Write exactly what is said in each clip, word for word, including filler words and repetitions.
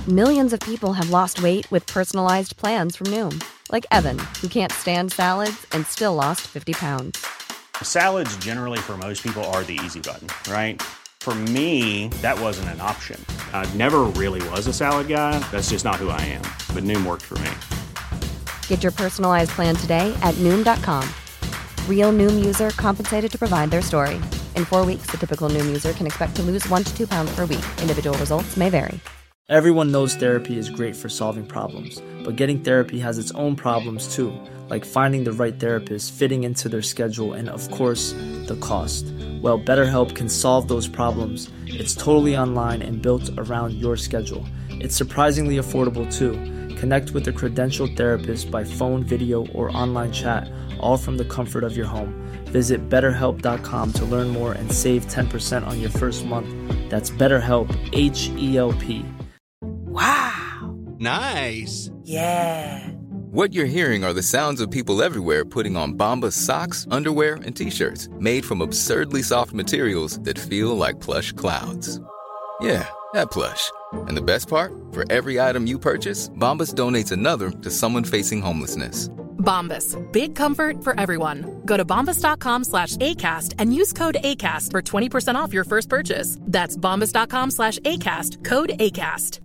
Millions of people have lost weight with personalized plans from Noom. Like Evan, who can't stand salads and still lost fifty pounds. Salads generally for most people are the easy button, right? For me, that wasn't an option. I never really was a salad guy. That's just not who I am. But Noom worked for me. Get your personalized plan today at Noom dot com. Real Noom user compensated to provide their story. In four weeks, the typical Noom user can expect to lose one to two pounds per week. Individual results may vary. Everyone knows therapy is great for solving problems, but getting therapy has its own problems too, like finding the right therapist, fitting into their schedule, and of course, the cost. Well, BetterHelp can solve those problems. It's totally online and built around your schedule. It's surprisingly affordable too. Connect with a credentialed therapist by phone, video, or online chat, all from the comfort of your home. Visit better help dot com to learn more and save ten percent on your first month. That's BetterHelp, H E L P. Wow. Nice. Yeah. What you're hearing are the sounds of people everywhere putting on Bombas socks, underwear, and T-shirts made from absurdly soft materials that feel like plush clouds. Yeah, that plush. And the best part? For every item you purchase, Bombas donates another to someone facing homelessness. Bombas. Big comfort for everyone. Go to bombas dot com slash ACAST and use code ACAST for twenty percent off your first purchase. That's bombas dot com slash ACAST. Code ACAST.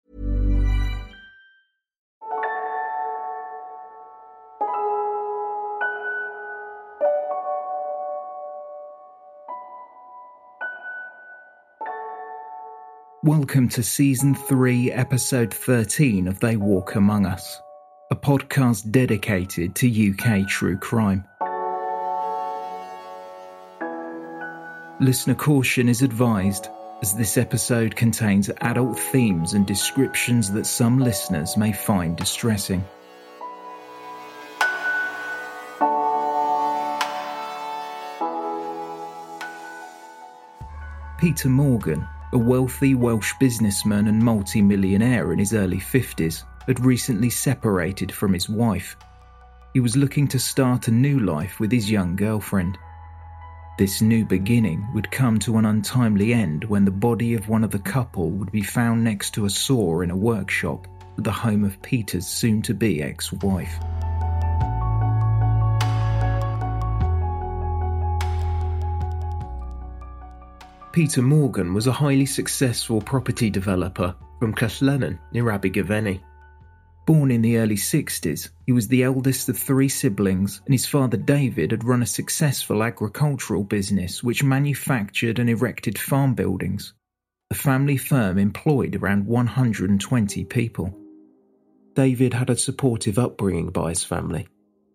Welcome to Season three, Episode thirteen of They Walk Among Us, a podcast dedicated to U K true crime. Listener caution is advised, as this episode contains adult themes and descriptions that some listeners may find distressing. Peter Morgan, a wealthy Welsh businessman and multi-millionaire in his early fifties, had recently separated from his wife. He was looking to start a new life with his young girlfriend. This new beginning would come to an untimely end when the body of one of the couple would be found next to a saw in a workshop at the home of Peter's soon-to-be ex-wife. Peter Morgan was a highly successful property developer from Claslenon near Abergavenny. Born in the early sixties, he was the eldest of three siblings, and his father David had run a successful agricultural business which manufactured and erected farm buildings. The family firm employed around one hundred twenty people. David had a supportive upbringing by his family.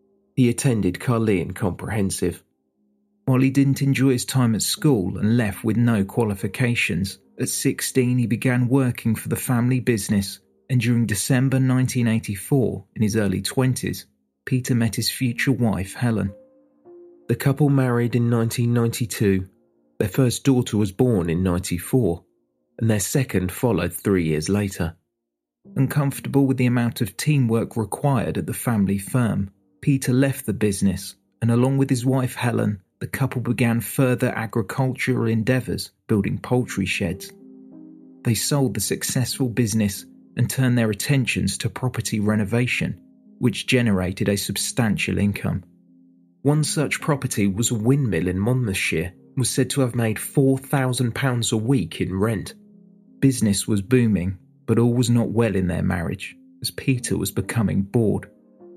He attended Carleon Comprehensive. While he didn't enjoy his time at school and left with no qualifications, at sixteen he began working for the family business, and during December nineteen eighty-four, in his early twenties, Peter met his future wife Helen. The couple married in nineteen ninety-two, their first daughter was born in ninety-four, and their second followed three years later. Uncomfortable with the amount of teamwork required at the family firm, Peter left the business, and along with his wife Helen, the couple began further agricultural endeavours, building poultry sheds. They sold the successful business and turned their attentions to property renovation, which generated a substantial income. One such property was a windmill in Monmouthshire, and was said to have made four thousand pounds a week in rent. Business was booming, but all was not well in their marriage, as Peter was becoming bored.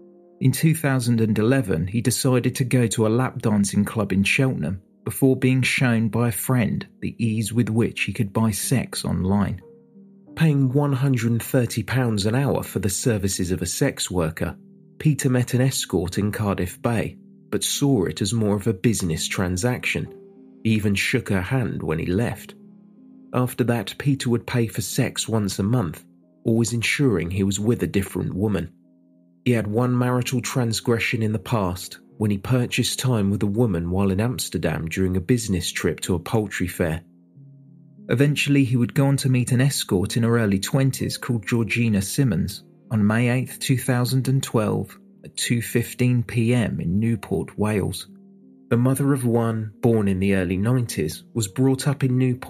In two thousand eleven, he decided to go to a lap dancing club in Cheltenham before being shown by a friend the ease with which he could buy sex online. Paying one hundred thirty pounds an hour for the services of a sex worker, Peter met an escort in Cardiff Bay, but saw it as more of a business transaction. He even shook her hand when he left. After that, Peter would pay for sex once a month, always ensuring he was with a different woman. He had one marital transgression in the past, when he purchased time with a woman while in Amsterdam during a business trip to a poultry fair. Eventually, he would go on to meet an escort in her early twenties called Georgina Simmons on May eighth, two thousand twelve at two fifteen p m in Newport, Wales. The mother of one, born in the early nineties, was brought up in Newport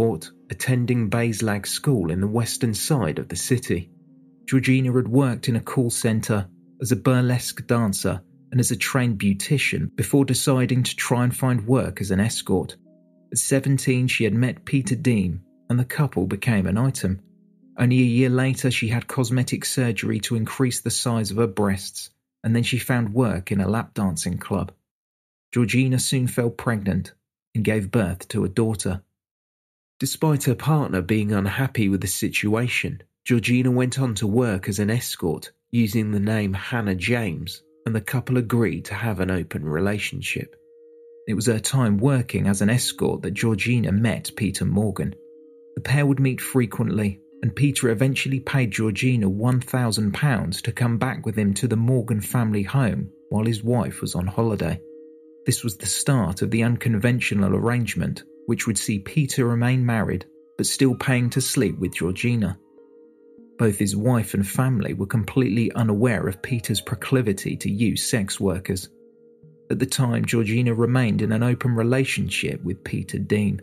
attending Bayslag School in the western side of the city. Georgina had worked in a call centre, as a burlesque dancer, and as a trained beautician before deciding to try and find work as an escort. At seventeen, she had met Peter Deem, and the couple became an item. Only a year later, she had cosmetic surgery to increase the size of her breasts, and then she found work in a lap dancing club. Georgina soon fell pregnant and gave birth to a daughter. Despite her partner being unhappy with the situation, Georgina went on to work as an escort using the name Hannah James, and the couple agreed to have an open relationship. It was her time working as an escort that Georgina met Peter Morgan. The pair would meet frequently, and Peter eventually paid Georgina one thousand pounds to come back with him to the Morgan family home while his wife was on holiday. This was the start of the unconventional arrangement, which would see Peter remain married, but still paying to sleep with Georgina. Both his wife and family were completely unaware of Peter's proclivity to use sex workers. At the time, Georgina remained in an open relationship with Peter Deem.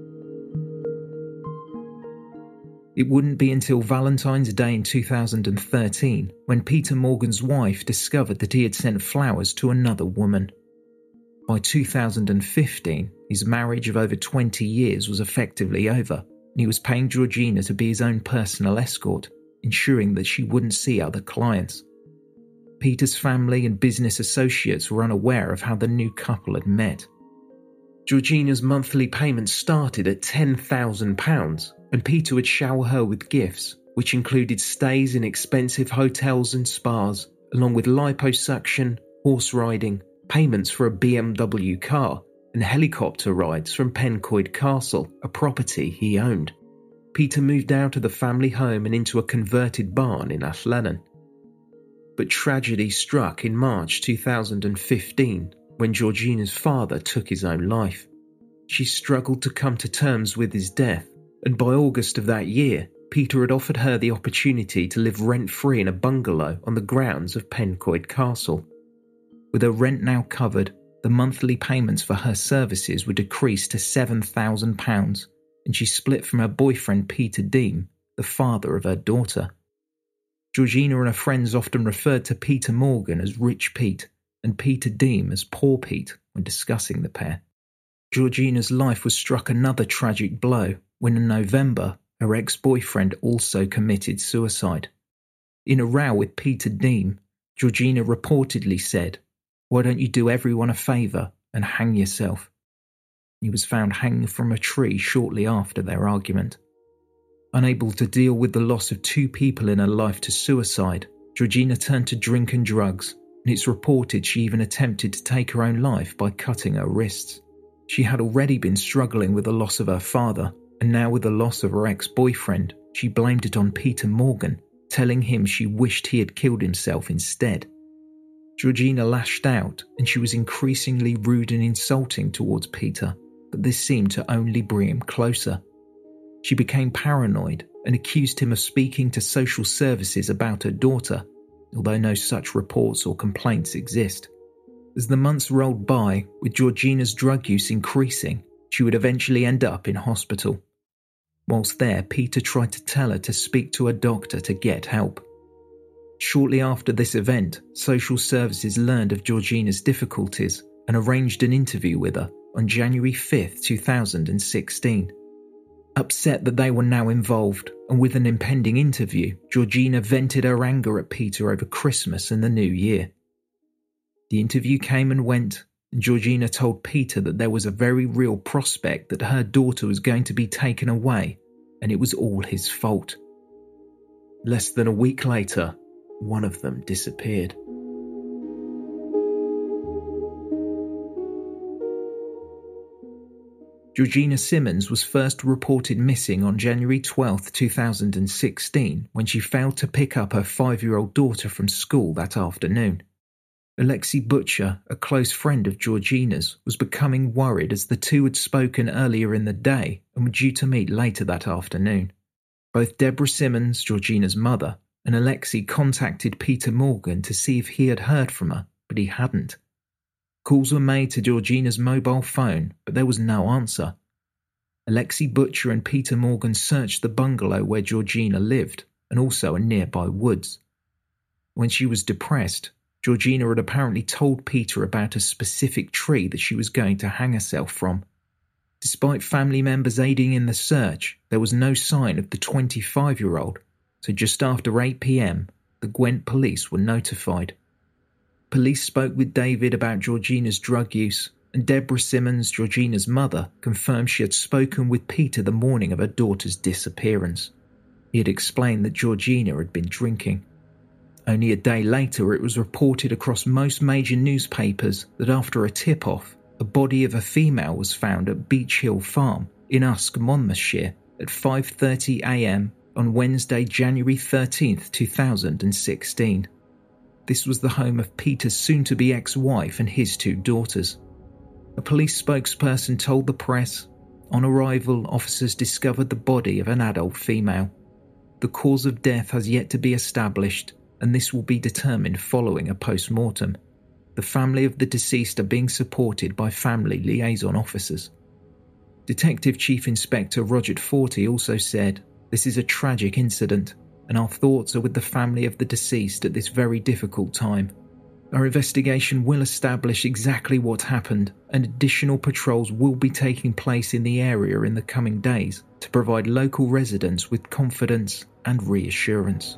It wouldn't be until Valentine's Day in two thousand thirteen when Peter Morgan's wife discovered that he had sent flowers to another woman. By two thousand fifteen, his marriage of over twenty years was effectively over, and he was paying Georgina to be his own personal escort, ensuring that she wouldn't see other clients. Peter's family and business associates were unaware of how the new couple had met. Georgina's monthly payments started at ten thousand pounds, and Peter would shower her with gifts, which included stays in expensive hotels and spas, along with liposuction, horse riding, payments for a B M W car, and helicopter rides from Pencoed Castle, a property he owned. Peter moved out of the family home and into a converted barn in Athlenon. But tragedy struck in March two thousand fifteen when Georgina's father took his own life. She struggled to come to terms with his death, and by August of that year, Peter had offered her the opportunity to live rent-free in a bungalow on the grounds of Pencoed Castle. With her rent now covered, the monthly payments for her services were decreased to seven thousand pounds, and she split from her boyfriend Peter Deem, the father of her daughter. Georgina and her friends often referred to Peter Morgan as Rich Pete and Peter Deem as Poor Pete when discussing the pair. Georgina's life was struck another tragic blow when in November her ex-boyfriend also committed suicide. In a row with Peter Deem, Georgina reportedly said, "Why don't you do everyone a favour and hang yourself?" He was found hanging from a tree shortly after their argument. Unable to deal with the loss of two people in her life to suicide, Georgina turned to drink and drugs, and it's reported she even attempted to take her own life by cutting her wrists. She had already been struggling with the loss of her father, and now with the loss of her ex-boyfriend, she blamed it on Peter Morgan, telling him she wished he had killed himself instead. Georgina lashed out, and she was increasingly rude and insulting towards Peter, but this seemed to only bring him closer. She became paranoid and accused him of speaking to social services about her daughter, although no such reports or complaints exist. As the months rolled by, with Georgina's drug use increasing, she would eventually end up in hospital. Whilst there, Peter tried to tell her to speak to a doctor to get help. Shortly after this event, social services learned of Georgina's difficulties and arranged an interview with her on January fifth, two thousand sixteen. Upset that they were now involved, and with an impending interview, Georgina vented her anger at Peter over Christmas and the New Year. The interview came and went, and Georgina told Peter that there was a very real prospect that her daughter was going to be taken away, and it was all his fault. Less than a week later, one of them disappeared. Georgina Simmons was first reported missing on January twelfth, two thousand sixteen, when she failed to pick up her five-year-old daughter from school that afternoon. Alexi Butcher, a close friend of Georgina's, was becoming worried as the two had spoken earlier in the day and were due to meet later that afternoon. Both Deborah Simmons, Georgina's mother, and Alexi contacted Peter Morgan to see if he had heard from her, but he hadn't. Calls were made to Georgina's mobile phone, but there was no answer. Alexei Butcher and Peter Morgan searched the bungalow where Georgina lived and also a nearby woods. When she was depressed, Georgina had apparently told Peter about a specific tree that she was going to hang herself from. Despite family members aiding in the search, there was no sign of the twenty-five-year-old, so just after eight p.m, the Gwent police were notified. Police spoke with David about Georgina's drug use, and Deborah Simmons, Georgina's mother, confirmed she had spoken with Peter the morning of her daughter's disappearance. He had explained that Georgina had been drinking. Only a day later, it was reported across most major newspapers that after a tip-off, a body of a female was found at Beach Hill Farm in Usk, Monmouthshire at five thirty a.m. on Wednesday, January thirteenth, two thousand sixteen. This was the home of Peter's soon-to-be ex-wife and his two daughters. A police spokesperson told the press, "On arrival, officers discovered the body of an adult female. The cause of death has yet to be established, and this will be determined following a post-mortem. The family of the deceased are being supported by family liaison officers." Detective Chief Inspector Roger Forty also said, "This is a tragic incident, and our thoughts are with the family of the deceased at this very difficult time. Our investigation will establish exactly what happened, and additional patrols will be taking place in the area in the coming days to provide local residents with confidence and reassurance."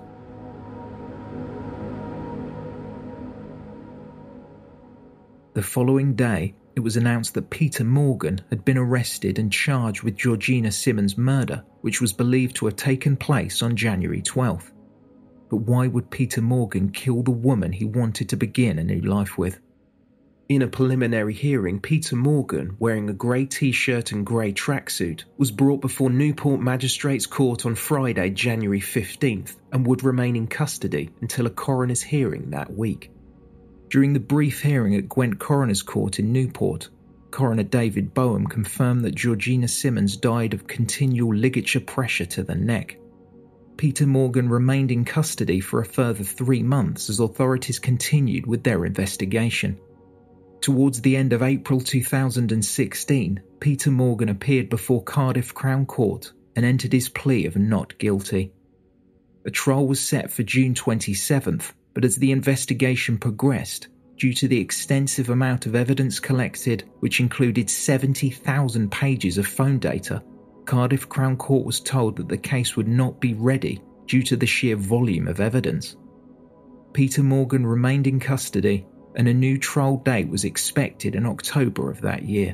The following day, it was announced that Peter Morgan had been arrested and charged with Georgina Simmons' murder, which was believed to have taken place on January twelfth. But why would Peter Morgan kill the woman he wanted to begin a new life with? In a preliminary hearing, Peter Morgan, wearing a grey t-shirt and grey tracksuit, was brought before Newport Magistrates Court on Friday, January fifteenth, and would remain in custody until a coroner's hearing that week. During the brief hearing at Gwent Coroner's Court in Newport, Coroner David Boehm confirmed that Georgina Simmons died of continual ligature pressure to the neck. Peter Morgan remained in custody for a further three months as authorities continued with their investigation. Towards the end of April two thousand sixteen, Peter Morgan appeared before Cardiff Crown Court and entered his plea of not guilty. A trial was set for June twenty-seventh, but as the investigation progressed, due to the extensive amount of evidence collected, which included seventy thousand pages of phone data, Cardiff Crown Court was told that the case would not be ready due to the sheer volume of evidence. Peter Morgan remained in custody, and a new trial date was expected in October of that year.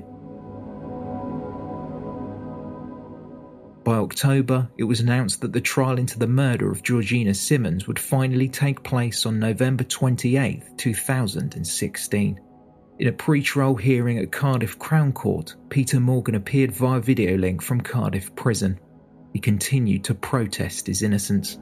By October, it was announced that the trial into the murder of Georgina Simmons would finally take place on November twenty-eighth, two thousand sixteen. In a pre-trial hearing at Cardiff Crown Court, Peter Morgan appeared via video link from Cardiff Prison. He continued to protest his innocence.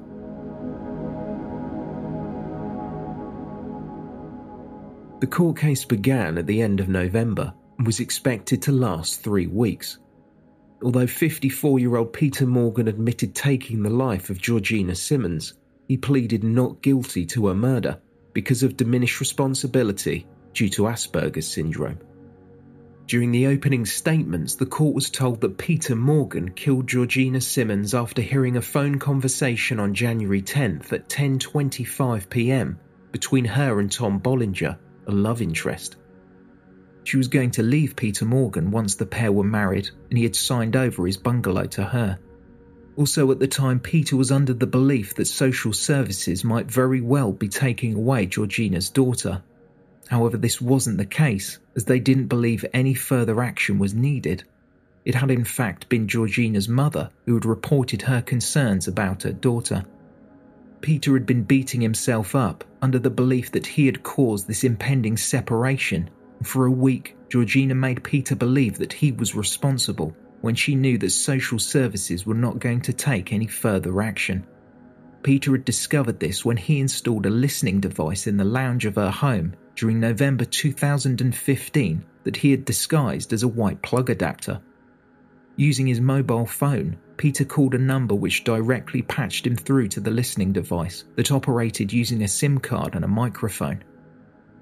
The court case began at the end of November and was expected to last three weeks. Although fifty-four-year-old Peter Morgan admitted taking the life of Georgina Simmons, he pleaded not guilty to her murder because of diminished responsibility due to Asperger's syndrome. During the opening statements, the court was told that Peter Morgan killed Georgina Simmons after hearing a phone conversation on January tenth at ten twenty-five p.m. between her and Tom Bollinger, a love interest. She was going to leave Peter Morgan once the pair were married, and he had signed over his bungalow to her. Also at the time, Peter was under the belief that social services might very well be taking away Georgina's daughter. However, this wasn't the case, as they didn't believe any further action was needed. It had in fact been Georgina's mother who had reported her concerns about her daughter. Peter had been beating himself up under the belief that he had caused this impending separation. For a week, Georgina made Peter believe that he was responsible when she knew that social services were not going to take any further action. Peter had discovered this when he installed a listening device in the lounge of her home during November two thousand fifteen that he had disguised as a white plug adapter. Using his mobile phone, Peter called a number which directly patched him through to the listening device that operated using a SIM card and a microphone.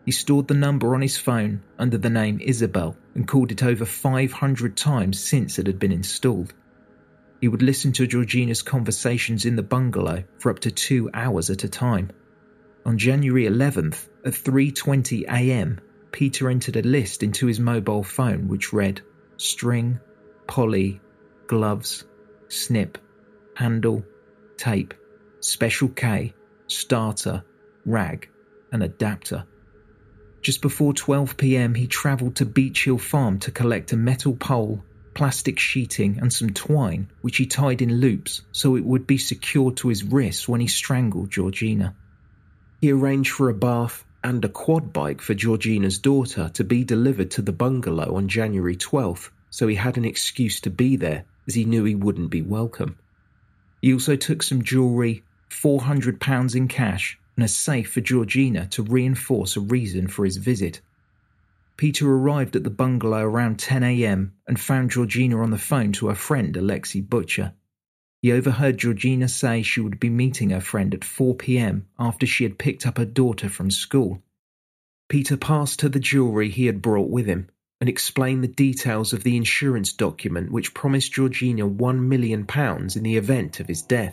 He stored the number on his phone under the name Isabel and called it over five hundred times since it had been installed. He would listen to Georgina's conversations in the bungalow for up to two hours at a time. On January eleventh, at three twenty a m, Peter entered a list into his mobile phone which read string, poly, gloves, snip, handle, tape, special K, starter, rag, and adapter. Just before twelve p m he travelled to Beach Hill Farm to collect a metal pole, plastic sheeting and some twine which he tied in loops so it would be secured to his wrists when he strangled Georgina. He arranged for a bath and a quad bike for Georgina's daughter to be delivered to the bungalow on January twelfth, so he had an excuse to be there as he knew he wouldn't be welcome. He also took some jewellery, four hundred pounds in cash and a safe for Georgina to reinforce a reason for his visit. Peter arrived at the bungalow around ten a m and found Georgina on the phone to her friend Alexei Butcher. He overheard Georgina say she would be meeting her friend at four p m after she had picked up her daughter from school. Peter passed her the jewellery he had brought with him and explained the details of the insurance document which promised Georgina one million pounds in the event of his death.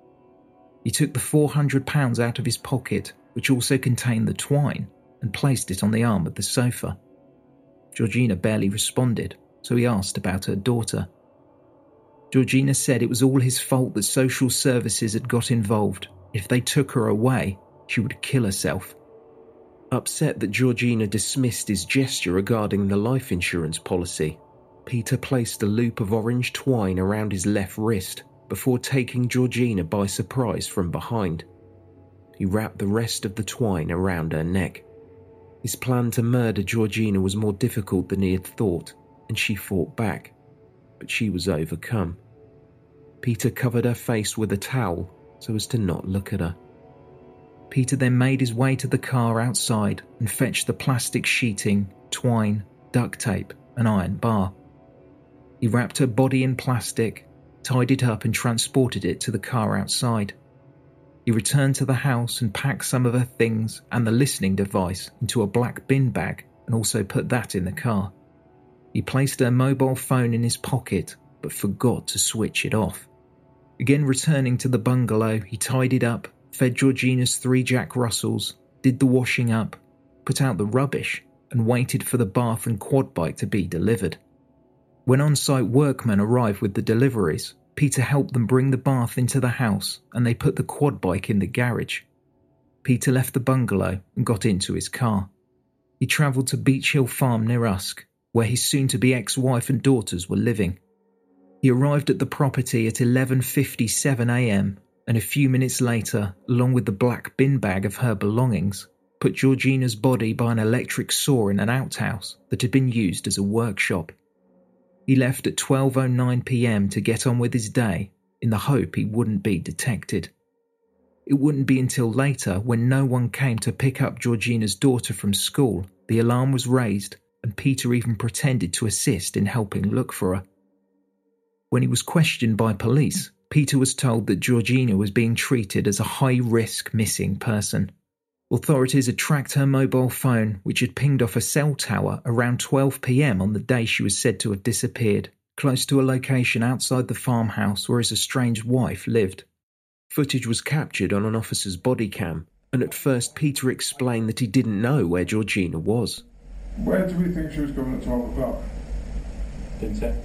He took the four hundred pounds out of his pocket, which also contained the twine, and placed it on the arm of the sofa. Georgina barely responded, so he asked about her daughter. Georgina said it was all his fault that social services had got involved. If they took her away, she would kill herself. Upset that Georgina dismissed his gesture regarding the life insurance policy, Peter placed a loop of orange twine around his left wrist before taking Georgina by surprise from behind. He wrapped the rest of the twine around her neck. His plan to murder Georgina was more difficult than he had thought, and she fought back, but she was overcome. Peter covered her face with a towel so as to not look at her. Peter then made his way to the car outside and fetched the plastic sheeting, twine, duct tape, and iron bar. He wrapped her body in plastic, tied it up and transported it to the car outside. He returned to the house and packed some of her things and the listening device into a black bin bag and also put that in the car. He placed her mobile phone in his pocket but forgot to switch it off. Again returning to the bungalow, he tidied up, fed Georgina's three Jack Russells, did the washing up, put out the rubbish and waited for the bath and quad bike to be delivered. When on-site workmen arrived with the deliveries, Peter helped them bring the bath into the house and they put the quad bike in the garage. Peter left the bungalow and got into his car. He travelled to Beach Hill Farm near Usk, where his soon-to-be ex-wife and daughters were living. He arrived at the property at eleven fifty-seven a m and a few minutes later, along with the black bin bag of her belongings, put Georgina's body by an electric saw in an outhouse that had been used as a workshop. He left at twelve oh nine p m to get on with his day in the hope he wouldn't be detected. It wouldn't be until later, when no one came to pick up Georgina's daughter from school, the alarm was raised and Peter even pretended to assist in helping look for her. When he was questioned by police, Peter was told that Georgina was being treated as a high-risk missing person. Authorities had tracked her mobile phone, which had pinged off a cell tower around twelve p m on the day she was said to have disappeared, close to a location outside the farmhouse where his estranged wife lived. Footage was captured on an officer's body cam, and at first Peter explained that he didn't know where Georgina was. Where do we think she was going at twelve o'clock? Didn't say.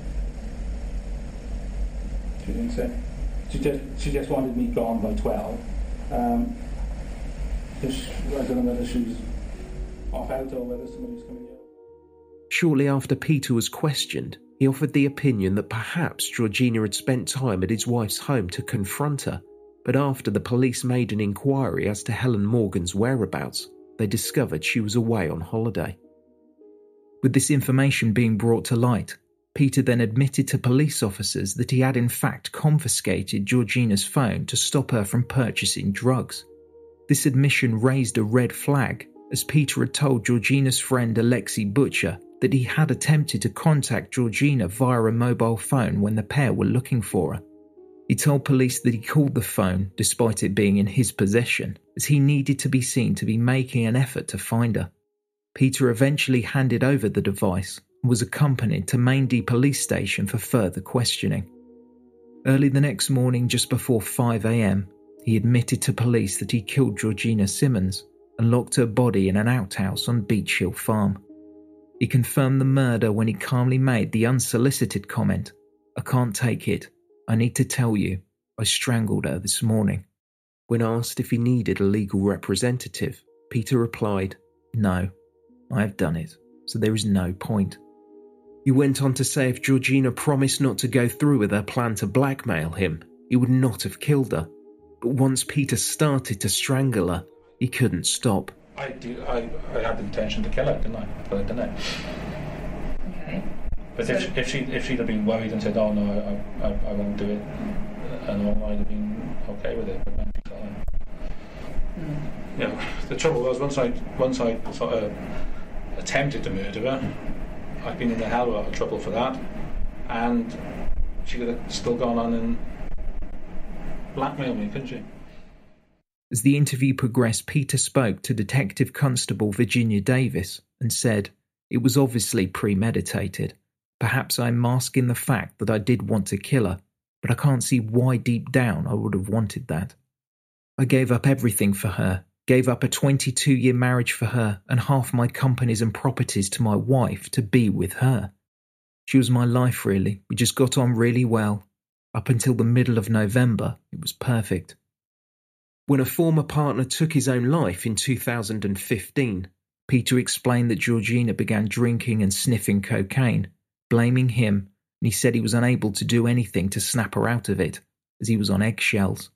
She didn't say. She just, she just wanted me gone by twelve. Um, She, I don't know whether she was off out or whether somebody was coming in. Shortly after Peter was questioned, he offered the opinion that perhaps Georgina had spent time at his wife's home to confront her, but after the police made an inquiry as to Helen Morgan's whereabouts, they discovered she was away on holiday. With this information being brought to light, Peter then admitted to police officers that he had in fact confiscated Georgina's phone to stop her from purchasing drugs. This admission raised a red flag, as Peter had told Georgina's friend Alexei Butcher that he had attempted to contact Georgina via a mobile phone when the pair were looking for her. He told police that he called the phone despite it being in his possession, as he needed to be seen to be making an effort to find her. Peter eventually handed over the device and was accompanied to Maindee Police Station for further questioning. Early the next morning, just before five a.m, he admitted to police that he killed Georgina Simmons and locked her body in an outhouse on Beach Hill Farm. He confirmed the murder when he calmly made the unsolicited comment, "I can't take it. I need to tell you, I strangled her this morning." When asked if he needed a legal representative, Peter replied, "No, I have done it, so there is no point." He went on to say if Georgina promised not to go through with her plan to blackmail him, he would not have killed her. But once Peter started to strangle her, he couldn't stop. I, do, I, I had the intention to kill her, didn't I? Put it, didn't I? Okay. But if, she, if, she, if she'd have been worried and said, "Oh no, I, I, I won't do it," and all, I'd have been okay with it. But then she thought, mm. Yeah, the trouble was, once I, once I sort of attempted to murder her, I've been in a hell of a lot of trouble for that, and she could have still gone on and blackmailed me, couldn't she? As the interview progressed, Peter spoke to Detective Constable Virginia Davis and said, "It was obviously premeditated. Perhaps I'm masking the fact that I did want to kill her, but I can't see why deep down I would have wanted that. I gave up everything for her, gave up a twenty-two-year marriage for her and half my companies and properties to my wife to be with her. She was my life, really. We just got on really well. Up until the middle of November, it was perfect." When a former partner took his own life in two thousand fifteen, Peter explained that Georgina began drinking and sniffing cocaine, blaming him, and he said he was unable to do anything to snap her out of it, as he was on eggshells.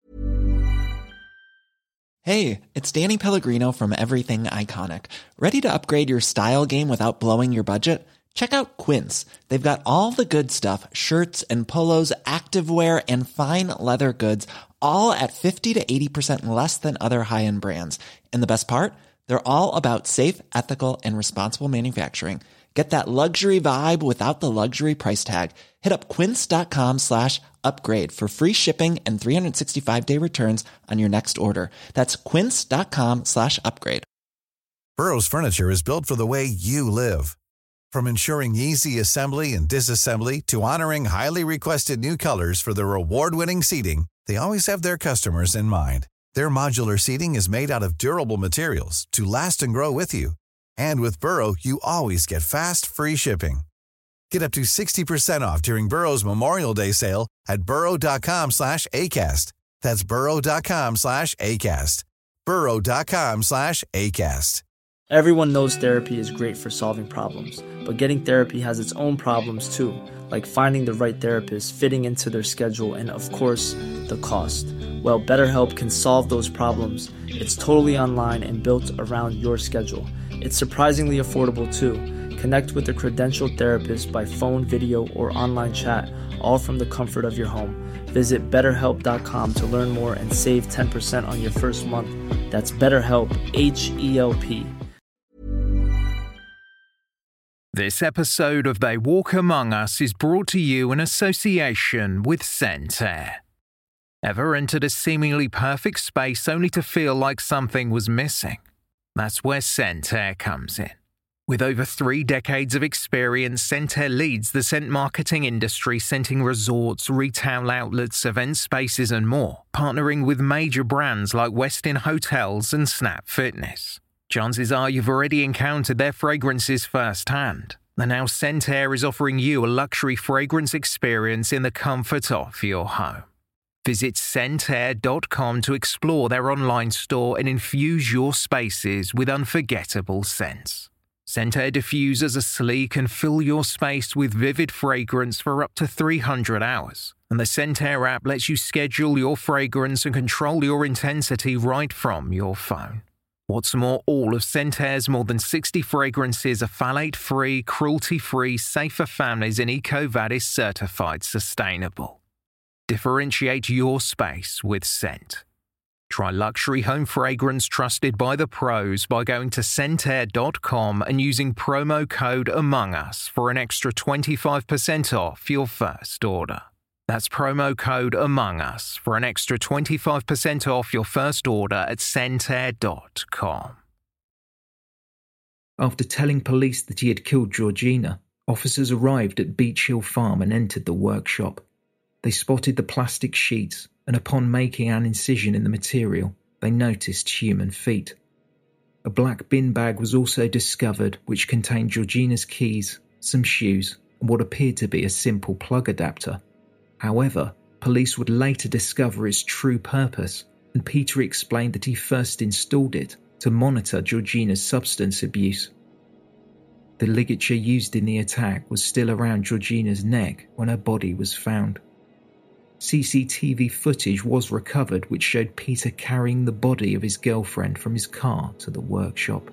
Hey, it's Danny Pellegrino from Everything Iconic. Ready to upgrade your style game without blowing your budget? Check out Quince. They've got all the good stuff, shirts and polos, activewear, and fine leather goods, all at fifty to eighty percent less than other high-end brands. And the best part? They're all about safe, ethical, and responsible manufacturing. Get that luxury vibe without the luxury price tag. Hit up quince.com slash upgrade for free shipping and three sixty-five day returns on your next order. That's quince.com slash upgrade. Burrow's furniture is built for the way you live. From ensuring easy assembly and disassembly to honoring highly requested new colors for their award-winning seating, they always have their customers in mind. Their modular seating is made out of durable materials to last and grow with you. And with Burrow, you always get fast, free shipping. Get up to sixty percent off during Burrow's Memorial Day sale at burrow.com slash ACAST. That's burrow.com slash ACAST. burrow.com slash ACAST. Everyone knows therapy is great for solving problems, but getting therapy has its own problems too, like finding the right therapist, fitting into their schedule, and of course, the cost. Well, BetterHelp can solve those problems. It's totally online and built around your schedule. It's surprisingly affordable too. Connect with a credentialed therapist by phone, video, or online chat, all from the comfort of your home. Visit better help dot com to learn more and save ten percent on your first month. That's BetterHelp, H E L P. This episode of They Walk Among Us is brought to you in association with Scent Air. Ever entered a seemingly perfect space only to feel like something was missing? That's where Scent Air comes in. With over three decades of experience, Scent Air leads the scent marketing industry, scenting resorts, retail outlets, event spaces and more, partnering with major brands like Westin Hotels and Snap Fitness. Chances are you've already encountered their fragrances firsthand, and now Scent Air is offering you a luxury fragrance experience in the comfort of your home. Visit scent air dot com to explore their online store and infuse your spaces with unforgettable scents. Scent Air diffusers are sleek and fill your space with vivid fragrance for up to three hundred hours, and the Scent Air app lets you schedule your fragrance and control your intensity right from your phone. What's more, all of Scent Air's more than sixty fragrances are phthalate-free, cruelty-free, safe for families, and EcoVadis certified sustainable. Differentiate your space with scent. Try luxury home fragrance trusted by the pros by going to scent air dot com and using promo code Among Us for an extra twenty-five percent off your first order. That's promo code Among Us for an extra twenty-five percent off your first order at scent air dot com. After telling police that he had killed Georgina, officers arrived at Beach Hill Farm and entered the workshop. They spotted the plastic sheets, and upon making an incision in the material, they noticed human feet. A black bin bag was also discovered which contained Georgina's keys, some shoes, and what appeared to be a simple plug adapter. However, police would later discover its true purpose, and Peter explained that he first installed it to monitor Georgina's substance abuse. The ligature used in the attack was still around Georgina's neck when her body was found. C C T V footage was recovered which showed Peter carrying the body of his girlfriend from his car to the workshop.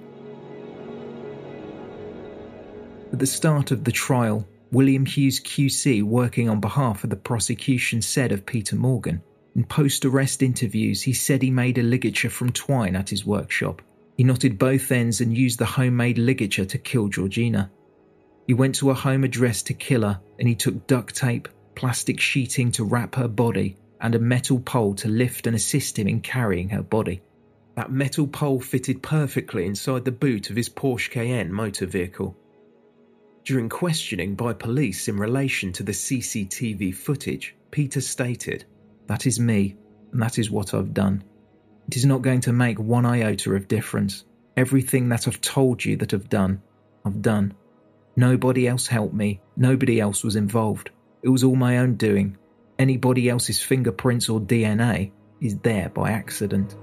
At the start of the trial, William Hughes Q C, working on behalf of the prosecution, said of Peter Morgan, in post-arrest interviews he said he made a ligature from twine at his workshop. He knotted both ends and used the homemade ligature to kill Georgina. He went to her home address to kill her, and he took duct tape, plastic sheeting to wrap her body, and a metal pole to lift and assist him in carrying her body. That metal pole fitted perfectly inside the boot of his Porsche Cayenne motor vehicle. During questioning by police in relation to the C C T V footage, Peter stated, "That is me, and that is what I've done. It is not going to make one iota of difference. Everything that I've told you that I've done, I've done. Nobody else helped me, nobody else was involved. It was all my own doing. Anybody else's fingerprints or D N A is there by accident."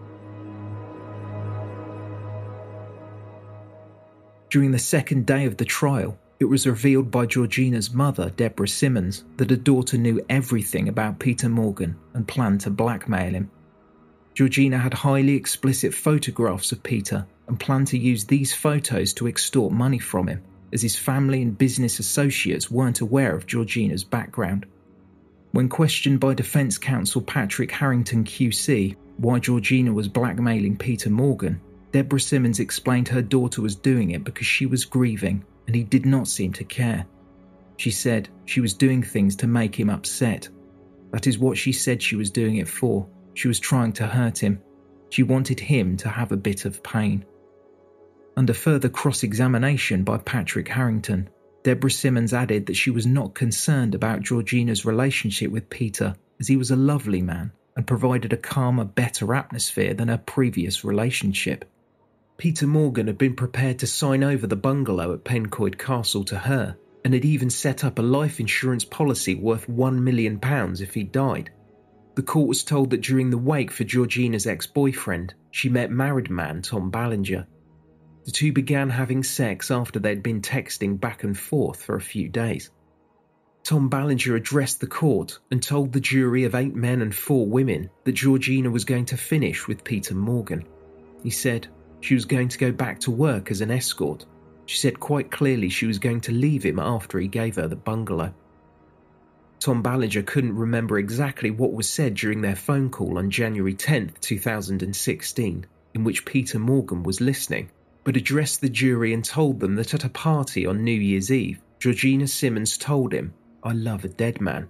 During the second day of the trial, it was revealed by Georgina's mother, Deborah Simmons, that her daughter knew everything about Peter Morgan and planned to blackmail him. Georgina had highly explicit photographs of Peter and planned to use these photos to extort money from him, as his family and business associates weren't aware of Georgina's background. When questioned by defence counsel Patrick Harrington Q C why Georgina was blackmailing Peter Morgan, Deborah Simmons explained her daughter was doing it because she was grieving and he did not seem to care. She said she was doing things to make him upset. That is what she said she was doing it for. She was trying to hurt him. She wanted him to have a bit of pain. Under further cross-examination by Patrick Harrington, Deborah Simmons added that she was not concerned about Georgina's relationship with Peter, as he was a lovely man and provided a calmer, better atmosphere than her previous relationship. Peter Morgan had been prepared to sign over the bungalow at Pencoed Castle to her, and had even set up a life insurance policy worth one million pounds if he died. The court was told that during the wake for Georgina's ex-boyfriend, she met married man Tom Ballinger. The two began having sex after they'd been texting back and forth for a few days. Tom Ballinger addressed the court and told the jury of eight men and four women that Georgina was going to finish with Peter Morgan. He said she was going to go back to work as an escort. She said quite clearly she was going to leave him after he gave her the bungalow. Tom Ballinger couldn't remember exactly what was said during their phone call on January tenth, two thousand sixteen, in which Peter Morgan was listening, but addressed the jury and told them that at a party on New Year's Eve, Georgina Simmons told him, "I love a dead man."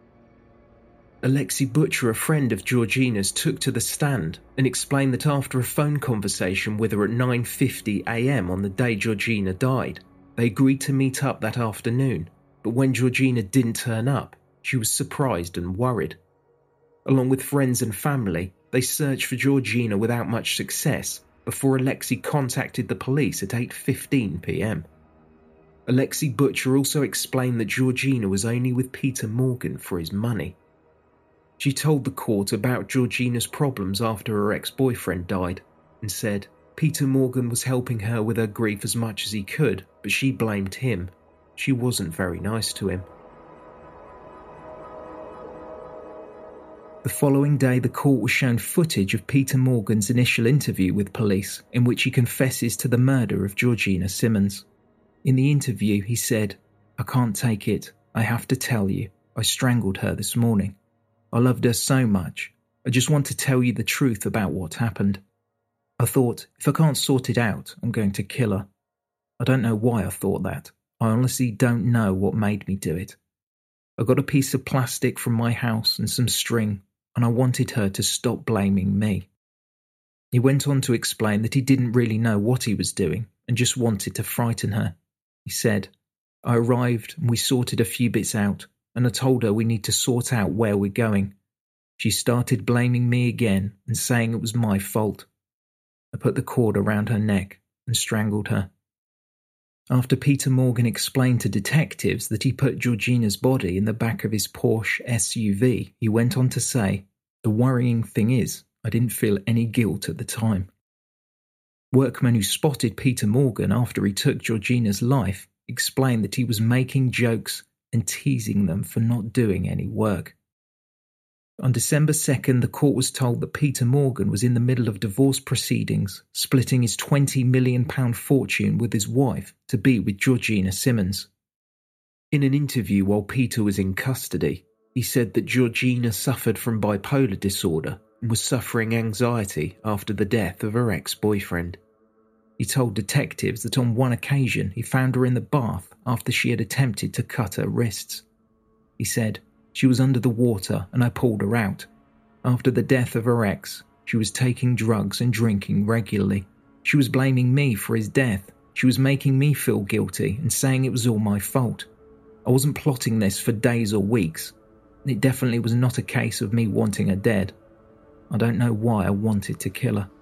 Alexi Butcher, a friend of Georgina's, took to the stand and explained that after a phone conversation with her at nine fifty a m on the day Georgina died, they agreed to meet up that afternoon, but when Georgina didn't turn up, she was surprised and worried. Along with friends and family, they searched for Georgina without much success before Alexi contacted the police at eight fifteen p m. Alexi Butcher also explained that Georgina was only with Peter Morgan for his money. She told the court about Georgina's problems after her ex-boyfriend died and said Peter Morgan was helping her with her grief as much as he could, but she blamed him. She wasn't very nice to him. The following day, the court was shown footage of Peter Morgan's initial interview with police, in which he confesses to the murder of Georgina Simmons. In the interview, he said, "I can't take it. I have to tell you. I strangled her this morning. I loved her so much. I just want to tell you the truth about what happened. I thought, if I can't sort it out, I'm going to kill her. I don't know why I thought that. I honestly don't know what made me do it. I got a piece of plastic from my house and some string, and I wanted her to stop blaming me." He went on to explain that he didn't really know what he was doing and just wanted to frighten her. He said, "I arrived and we sorted a few bits out, and I told her we need to sort out where we're going. She started blaming me again and saying it was my fault. I put the cord around her neck and strangled her." After Peter Morgan explained to detectives that he put Georgina's body in the back of his Porsche S U V, he went on to say, "The worrying thing is, I didn't feel any guilt at the time." Workmen who spotted Peter Morgan after he took Georgina's life explained that he was making jokes and teasing them for not doing any work. On December second, the court was told that Peter Morgan was in the middle of divorce proceedings, splitting his twenty million pounds fortune with his wife to be with Georgina Simmons. In an interview while Peter was in custody, he said that Georgina suffered from bipolar disorder and was suffering anxiety after the death of her ex-boyfriend. He told detectives that on one occasion he found her in the bath after she had attempted to cut her wrists. He said, "She was under the water and I pulled her out. After the death of her ex, she was taking drugs and drinking regularly. She was blaming me for his death. She was making me feel guilty and saying it was all my fault. I wasn't plotting this for days or weeks. It definitely was not a case of me wanting her dead. I don't know why I wanted to kill her."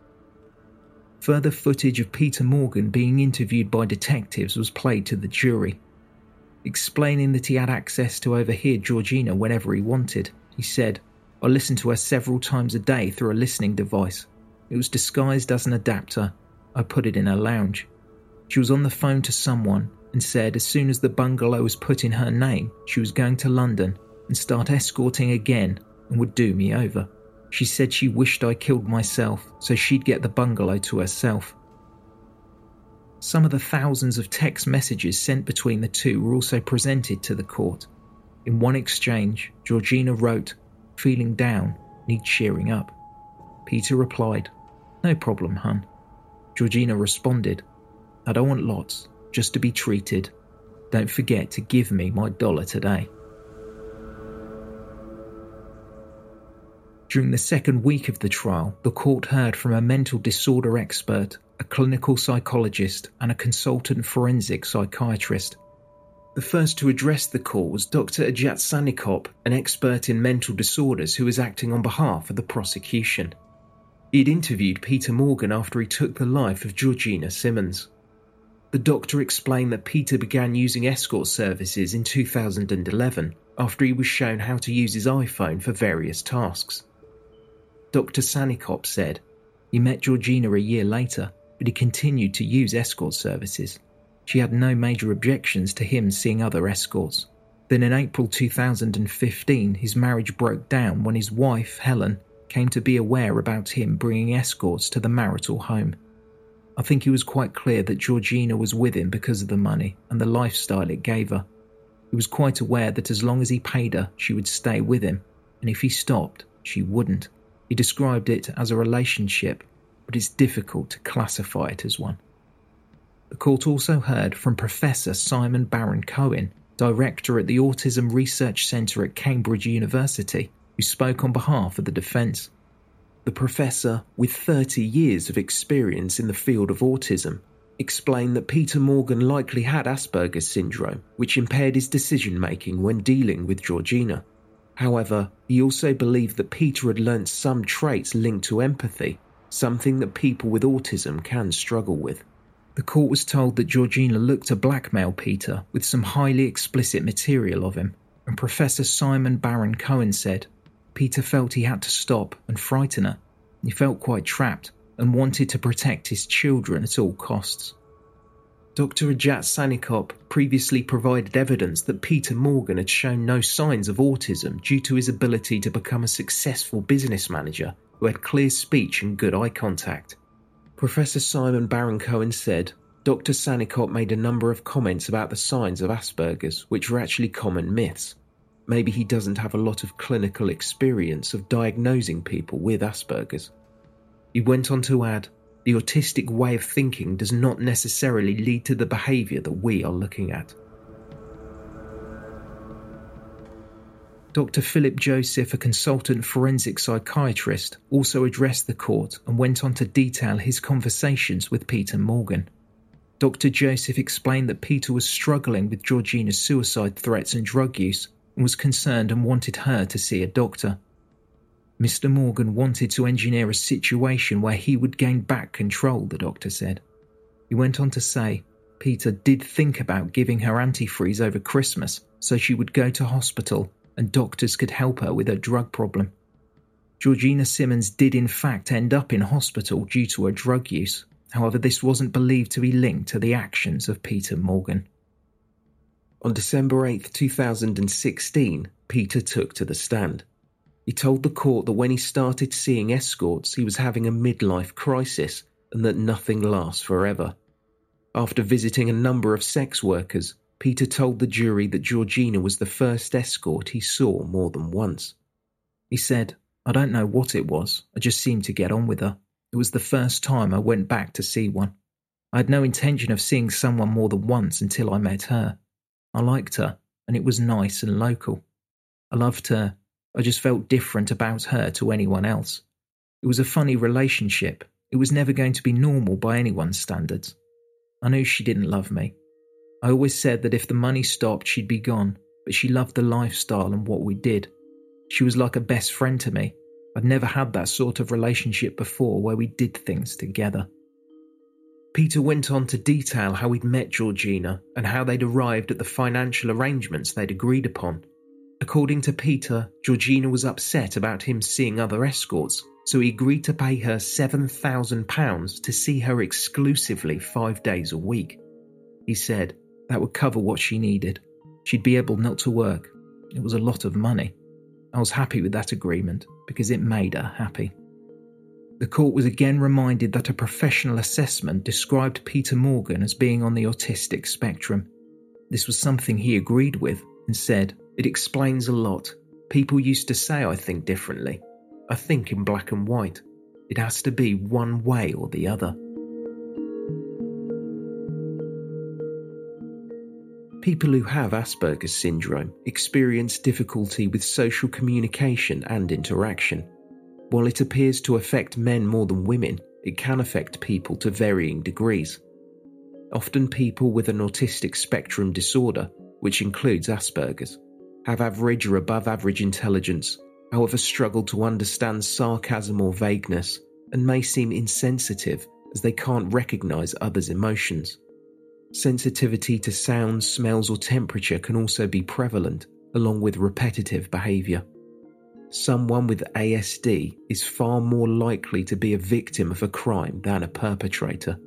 Further footage of Peter Morgan being interviewed by detectives was played to the jury. Explaining that he had access to overhear Georgina whenever he wanted, he said, "I listened to her several times a day through a listening device. It was disguised as an adapter. I put it in her lounge. She was on the phone to someone and said as soon as the bungalow was put in her name, she was going to London and start escorting again and would do me over. She said she wished I killed myself so she'd get the bungalow to herself." Some of the thousands of text messages sent between the two were also presented to the court. In one exchange, Georgina wrote, "Feeling down, need cheering up." Peter replied, "No problem, hun." Georgina responded, "I don't want lots, just to be treated. Don't forget to give me my dollar today." During the second week of the trial, the court heard from a mental disorder expert, a clinical psychologist, and a consultant forensic psychiatrist. The first to address the court was Doctor Ajat Sanikop, an expert in mental disorders who was acting on behalf of the prosecution. He'd interviewed Peter Morgan after he took the life of Georgina Simmons. The doctor explained that Peter began using escort services in two thousand eleven after he was shown how to use his iPhone for various tasks. Doctor Sanikop said he met Georgina a year later, but he continued to use escort services. She had no major objections to him seeing other escorts. Then in April two thousand fifteen, his marriage broke down when his wife, Helen, came to be aware about him bringing escorts to the marital home. I think he was quite clear that Georgina was with him because of the money and the lifestyle it gave her. He was quite aware that as long as he paid her, she would stay with him, and if he stopped, she wouldn't. He described it as a relationship, but it's difficult to classify it as one. The court also heard from Professor Simon Baron-Cohen, director at the Autism Research Centre at Cambridge University, who spoke on behalf of the defence. The professor, with thirty years of experience in the field of autism, explained that Peter Morgan likely had Asperger's syndrome, which impaired his decision-making when dealing with Georgina. However, he also believed that Peter had learnt some traits linked to empathy, something that people with autism can struggle with. The court was told that Georgina looked to blackmail Peter with some highly explicit material of him, and Professor Simon Baron-Cohen said Peter felt he had to stop and frighten her. He felt quite trapped and wanted to protect his children at all costs. Doctor Ajat Sanikop previously provided evidence that Peter Morgan had shown no signs of autism due to his ability to become a successful business manager who had clear speech and good eye contact. Professor Simon Baron-Cohen said, Doctor Sanikop made a number of comments about the signs of Asperger's, which were actually common myths. Maybe he doesn't have a lot of clinical experience of diagnosing people with Asperger's. He went on to add, the autistic way of thinking does not necessarily lead to the behaviour that we are looking at. Doctor Philip Joseph, a consultant forensic psychiatrist, also addressed the court and went on to detail his conversations with Peter Morgan. Doctor Joseph explained that Peter was struggling with Georgina's suicide threats and drug use and was concerned and wanted her to see a doctor. Mister Morgan wanted to engineer a situation where he would gain back control, the doctor said. He went on to say Peter did think about giving her antifreeze over Christmas so she would go to hospital and doctors could help her with her drug problem. Georgina Simmons did in fact end up in hospital due to her drug use. However, this wasn't believed to be linked to the actions of Peter Morgan. On December eighth, two thousand sixteen, Peter took to the stand. He told the court that when he started seeing escorts, he was having a midlife crisis and that nothing lasts forever. After visiting a number of sex workers, Peter told the jury that Georgina was the first escort he saw more than once. He said, "I don't know what it was, I just seemed to get on with her. It was the first time I went back to see one. I had no intention of seeing someone more than once until I met her. I liked her, and it was nice and local. I loved her. I just felt different about her to anyone else. It was a funny relationship. It was never going to be normal by anyone's standards. I knew she didn't love me. I always said that if the money stopped, she'd be gone, but she loved the lifestyle and what we did. She was like a best friend to me. I'd never had that sort of relationship before where we did things together." Peter went on to detail how he'd met Georgina and how they'd arrived at the financial arrangements they'd agreed upon. According to Peter, Georgina was upset about him seeing other escorts, so he agreed to pay her seven thousand pounds to see her exclusively five days a week. He said that would cover what she needed. She'd be able not to work. It was a lot of money. I was happy with that agreement because it made her happy. The court was again reminded that a professional assessment described Peter Morgan as being on the autistic spectrum. This was something he agreed with and said, "It explains a lot. People used to say I think differently. I think in black and white. It has to be one way or the other." People who have Asperger's syndrome experience difficulty with social communication and interaction. While it appears to affect men more than women, it can affect people to varying degrees. Often people with an autistic spectrum disorder, which includes Asperger's, have average or above average intelligence, however struggle to understand sarcasm or vagueness, and may seem insensitive as they can't recognise others' emotions. Sensitivity to sounds, smells or temperature can also be prevalent, along with repetitive behaviour. Someone with A S D is far more likely to be a victim of a crime than a perpetrator.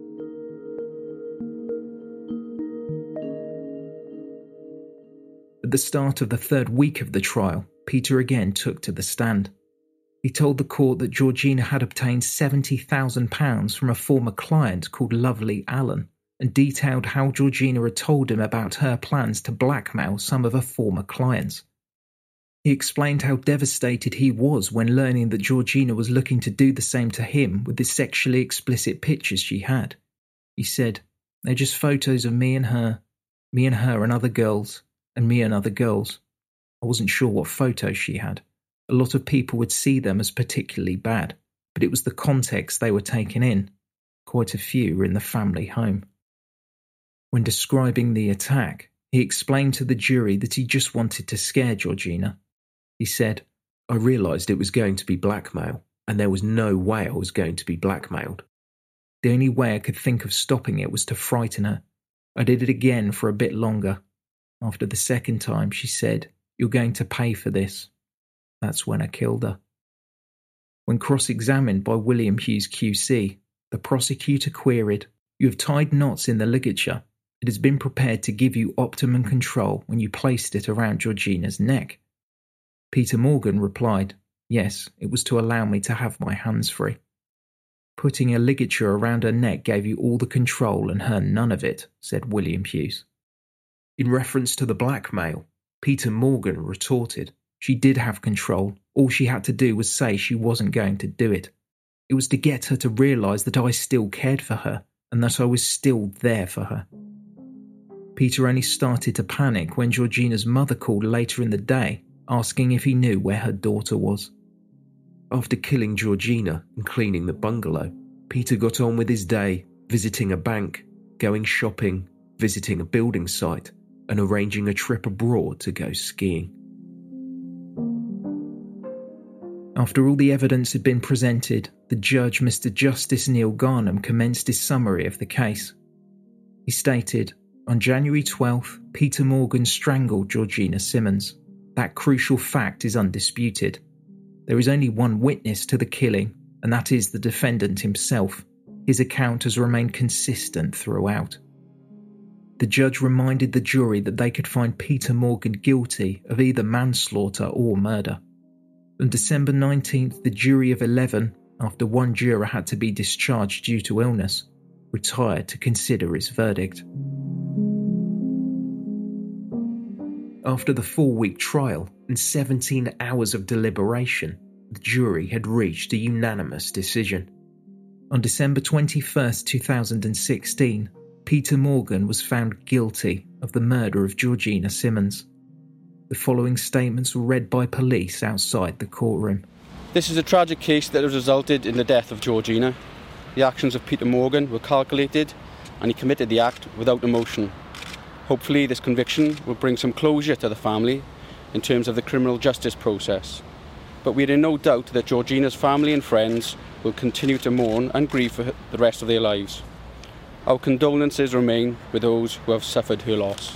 At the start of the third week of the trial, Peter again took to the stand. He told the court that Georgina had obtained seventy thousand pounds from a former client called Lovely Allen, and detailed how Georgina had told him about her plans to blackmail some of her former clients. He explained how devastated he was when learning that Georgina was looking to do the same to him with the sexually explicit pictures she had. He said, "They're just photos of me and her, me and her and other girls, and me and other girls. I wasn't sure what photos she had. A lot of people would see them as particularly bad, but it was the context they were taken in. Quite a few were in the family home." When describing the attack, he explained to the jury that he just wanted to scare Georgina. He said, "I realised it was going to be blackmail, and there was no way I was going to be blackmailed. The only way I could think of stopping it was to frighten her. I did it again for a bit longer. After the second time, she said, 'You're going to pay for this.' That's when I killed her." When cross-examined by William Hughes Q C, the prosecutor queried, "You have tied knots in the ligature. It has been prepared to give you optimum control when you placed it around Georgina's neck." Peter Morgan replied, "Yes, it was to allow me to have my hands free." "Putting a ligature around her neck gave you all the control and her none of it," said William Hughes. In reference to the blackmail, Peter Morgan retorted, "She did have control. All she had to do was say she wasn't going to do it. It was to get her to realise that I still cared for her and that I was still there for her." Peter only started to panic when Georgina's mother called later in the day, asking if he knew where her daughter was. After killing Georgina and cleaning the bungalow, Peter got on with his day, visiting a bank, going shopping, visiting a building site, and arranging a trip abroad to go skiing. After all the evidence had been presented, the judge, Mister Justice Neil Garnham, commenced his summary of the case. He stated, on January twelfth, Peter Morgan strangled Georgina Simmons. That crucial fact is undisputed. There is only one witness to the killing, and that is the defendant himself. His account has remained consistent throughout. The judge reminded the jury that they could find Peter Morgan guilty of either manslaughter or murder. On December nineteenth, the jury of eleven, after one juror had to be discharged due to illness, retired to consider his verdict. After the four-week trial and seventeen hours of deliberation, the jury had reached a unanimous decision. On December twenty-first, two thousand sixteen, Peter Morgan was found guilty of the murder of Georgina Simmons. The following statements were read by police outside the courtroom. This is a tragic case that has resulted in the death of Georgina. The actions of Peter Morgan were calculated and he committed the act without emotion. Hopefully this conviction will bring some closure to the family in terms of the criminal justice process. But we are in no doubt that Georgina's family and friends will continue to mourn and grieve for the rest of their lives. Our condolences remain with those who have suffered her loss.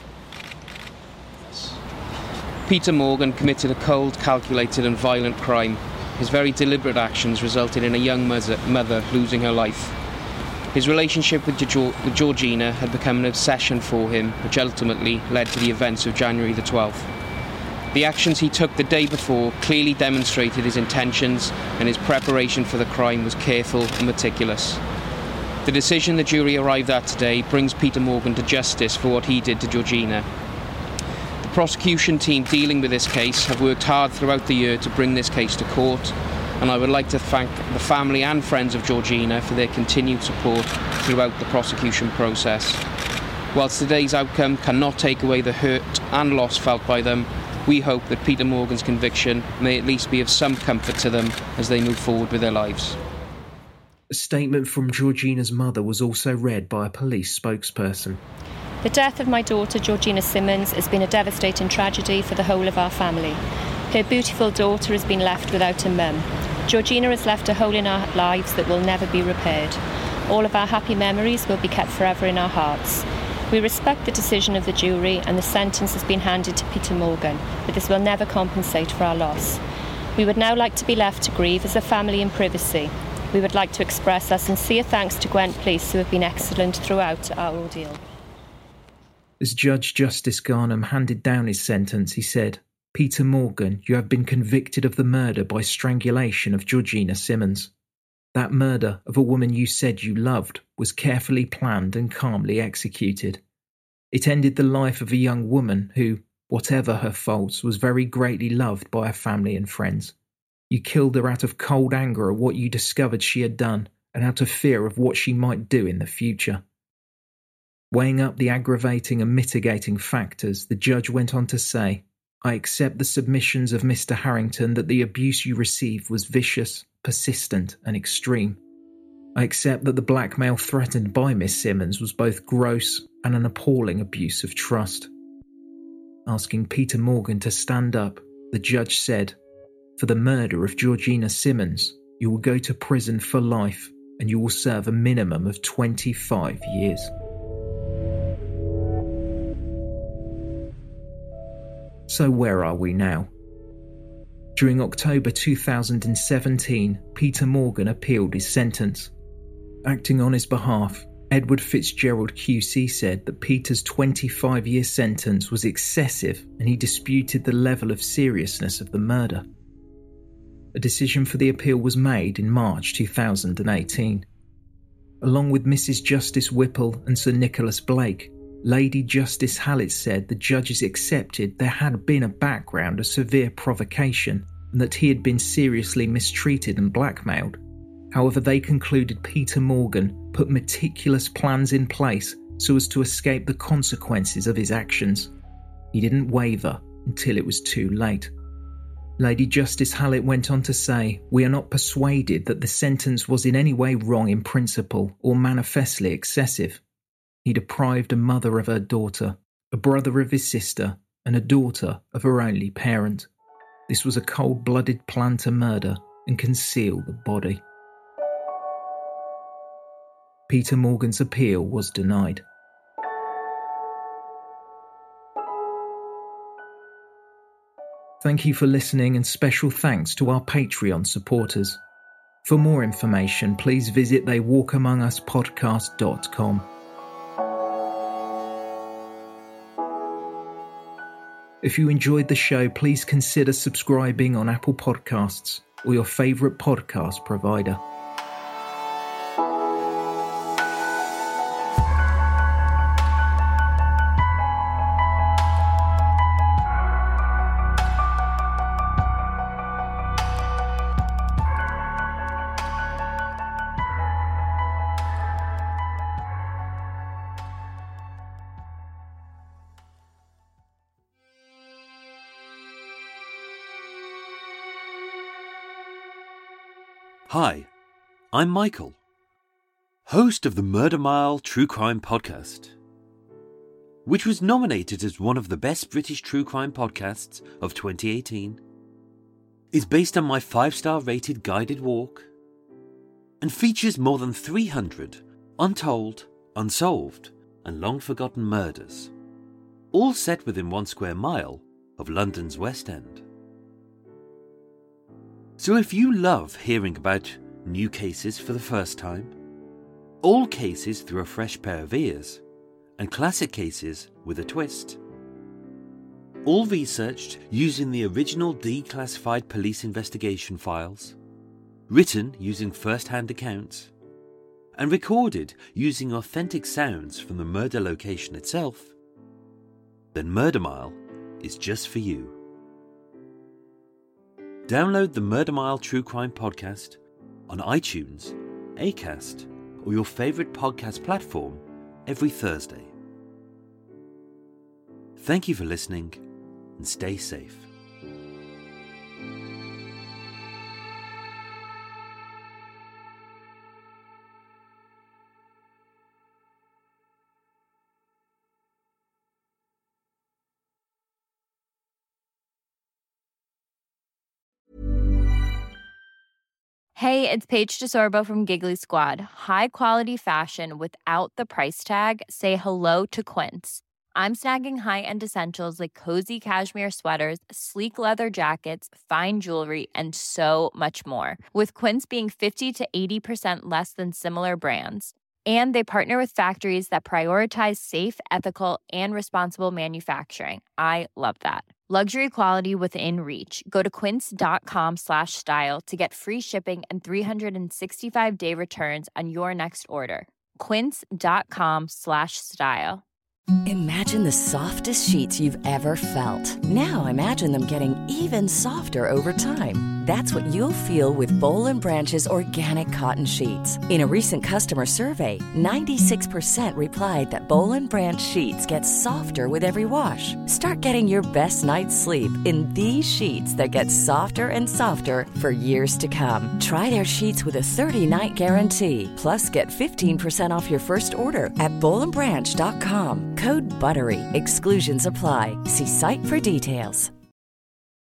Peter Morgan committed a cold, calculated and violent crime. His very deliberate actions resulted in a young mother losing her life. His relationship with, Ge- with Georgina had become an obsession for him, which ultimately led to the events of January the twelfth. The actions he took the day before clearly demonstrated his intentions, and his preparation for the crime was careful and meticulous. The decision the jury arrived at today brings Peter Morgan to justice for what he did to Georgina. The prosecution team dealing with this case have worked hard throughout the year to bring this case to court, and I would like to thank the family and friends of Georgina for their continued support throughout the prosecution process. Whilst today's outcome cannot take away the hurt and loss felt by them, we hope that Peter Morgan's conviction may at least be of some comfort to them as they move forward with their lives. A statement from Georgina's mother was also read by a police spokesperson. The death of my daughter Georgina Simmons has been a devastating tragedy for the whole of our family. Her beautiful daughter has been left without a mum. Georgina has left a hole in our lives that will never be repaired. All of our happy memories will be kept forever in our hearts. We respect the decision of the jury and the sentence has been handed to Peter Morgan, but this will never compensate for our loss. We would now like to be left to grieve as a family in privacy. We would like to express our sincere thanks to Gwent Police, who have been excellent throughout our ordeal. As Judge Justice Garnham handed down his sentence, he said, Peter Morgan, you have been convicted of the murder by strangulation of Georgina Simmons. That murder of a woman you said you loved was carefully planned and calmly executed. It ended the life of a young woman who, whatever her faults, was very greatly loved by her family and friends. You killed her out of cold anger at what you discovered she had done and out of fear of what she might do in the future. Weighing up the aggravating and mitigating factors, the judge went on to say, I accept the submissions of Mister Harrington that the abuse you received was vicious, persistent and extreme. I accept that the blackmail threatened by Miss Simmons was both gross and an appalling abuse of trust. Asking Peter Morgan to stand up, the judge said, for the murder of Georgina Simmons, you will go to prison for life and you will serve a minimum of twenty-five years. So where are we now? During October two thousand seventeen, Peter Morgan appealed his sentence. Acting on his behalf, Edward Fitzgerald Q C said that Peter's twenty-five-year sentence was excessive and he disputed the level of seriousness of the murder. A decision for the appeal was made in March two thousand eighteen. Along with Missus Justice Whipple and Sir Nicholas Blake, Lady Justice Hallett said the judges accepted there had been a background of severe provocation and that he had been seriously mistreated and blackmailed. However, they concluded Peter Morgan put meticulous plans in place so as to escape the consequences of his actions. He didn't waver until it was too late. Lady Justice Hallett went on to say, "We are not persuaded that the sentence was in any way wrong in principle or manifestly excessive. He deprived a mother of her daughter, a brother of his sister, and a daughter of her only parent. This was a cold-blooded plan to murder and conceal the body." Peter Morgan's appeal was denied. Thank you for listening, and special thanks to our Patreon supporters. For more information, please visit they walk among us podcast dot com. If you enjoyed the show, please consider subscribing on Apple Podcasts or your favourite podcast provider. Hi, I'm Michael, host of the Murder Mile True Crime Podcast, which was nominated as one of the best British true crime podcasts of twenty eighteen, is based on my five-star rated guided walk, and features more than three hundred untold, unsolved, and long-forgotten murders, all set within one square mile of London's West End. So if you love hearing about new cases for the first time, old cases through a fresh pair of ears, and classic cases with a twist, all researched using the original declassified police investigation files, written using first-hand accounts, and recorded using authentic sounds from the murder location itself, then Murder Mile is just for you. Download the Murder Mile True Crime Podcast on iTunes, Acast, or your favourite podcast platform every Thursday. Thank you for listening, and stay safe. Hey, it's Paige DeSorbo from Giggly Squad. High quality fashion without the price tag. Say hello to Quince. I'm snagging high-end essentials like cozy cashmere sweaters, sleek leather jackets, fine jewelry, and so much more. With Quince being fifty to eighty percent less than similar brands. And they partner with factories that prioritize safe, ethical, and responsible manufacturing. I love that. Luxury quality within reach. Go to quince.com slash style to get free shipping and three sixty-five day returns on your next order. Quince.com slash style. Imagine the softest sheets you've ever felt. Now imagine them getting even softer over time. That's what you'll feel with Boll and Branch's organic cotton sheets. In a recent customer survey, ninety-six percent replied that Boll and Branch sheets get softer with every wash. Start getting your best night's sleep in these sheets that get softer and softer for years to come. Try their sheets with a thirty-night guarantee. Plus, get fifteen percent off your first order at boll and branch dot com. Code BUTTERY. Exclusions apply. See site for details.